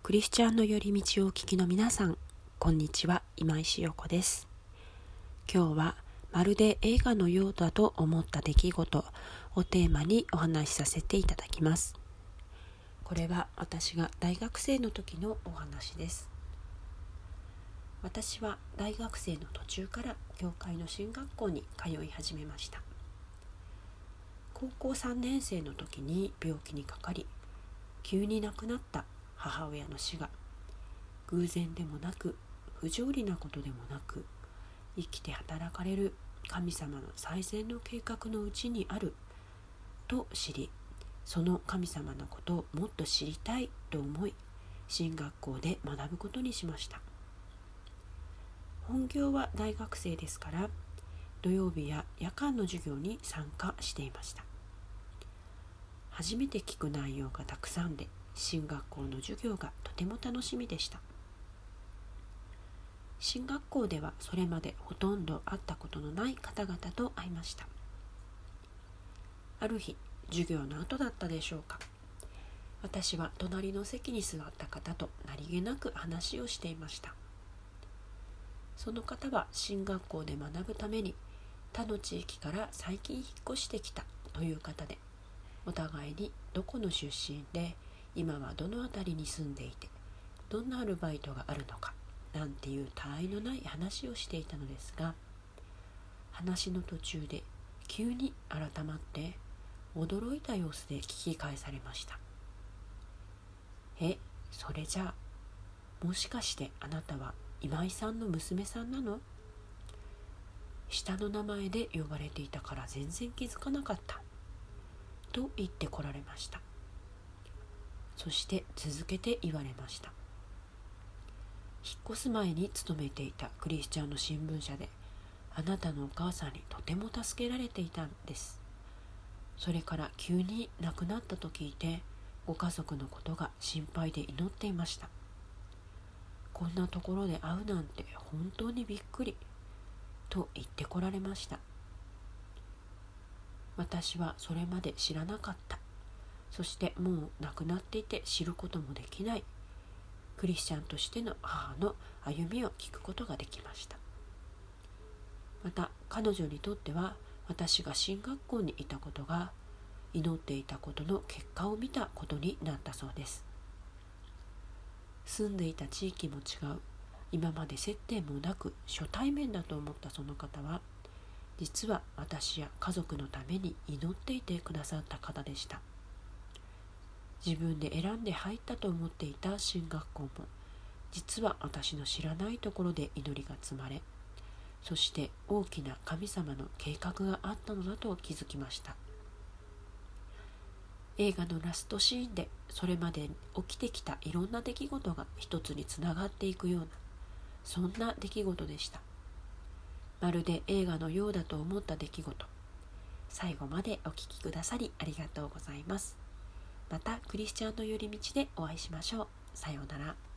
クリスチャンの寄り道をお聞きの皆さん、こんにちは。今石陽子です。今日はまるで映画のようだと思った出来事をテーマにお話しさせていただきます。これは私が大学生の時のお話です。私は大学生の途中から教会の進学校に通い始めました。高校3年生の時に病気にかかり、急に亡くなった母親の死が偶然でもなく不条理なことでもなく、生きて働かれる神様の最善の計画のうちにあると知り、その神様のことをもっと知りたいと思い、進学校で学ぶことにしました。本業は大学生ですから、土曜日や夜間の授業に参加していました。初めて聞く内容がたくさんで、進学校の授業がとても楽しみでした。進学校ではそれまでほとんど会ったことのない方々と会いました。ある日、授業の後だったでしょうか。私は隣の席に座った方と何気なく話をしていました。その方は進学校で学ぶために他の地域から最近引っ越してきたという方で、お互いにどこの出身で今はどの辺りに住んでいて、どんなアルバイトがあるのかなんていう他愛のない話をしていたのですが、話の途中で急に改まって驚いた様子で聞き返されました。それじゃあ、もしかしてあなたは今井さんの娘さんなの？下の名前で呼ばれていたから全然気づかなかったと言ってこられました。そして続けて言われました。引っ越す前に勤めていたクリスチャンの新聞社で、あなたのお母さんにとても助けられていたんです。それから急に亡くなったと聞いて、ご家族のことが心配で祈っていました。こんなところで会うなんて本当にびっくりと言ってこられました。私はそれまで知らなかった。そしてもう亡くなっていて知ることもできないクリスチャンとしての母の歩みを聞くことができました。また彼女にとっては、私が進学校にいたことが祈っていたことの結果を見たことになったそうです。住んでいた地域も違う、今まで接点もなく初対面だと思ったその方は、実は私や家族のために祈っていてくださった方でした。自分で選んで入ったと思っていた進学校も、実は私の知らないところで祈りが積まれ、そして大きな神様の計画があったのだと気づきました。映画のラストシーンで、それまで起きてきたいろんな出来事が一つにつながっていくような、そんな出来事でした。まるで映画のようだと思った出来事。最後までお聞きくださりありがとうございます。またクリスチャンの寄り道でお会いしましょう。さようなら。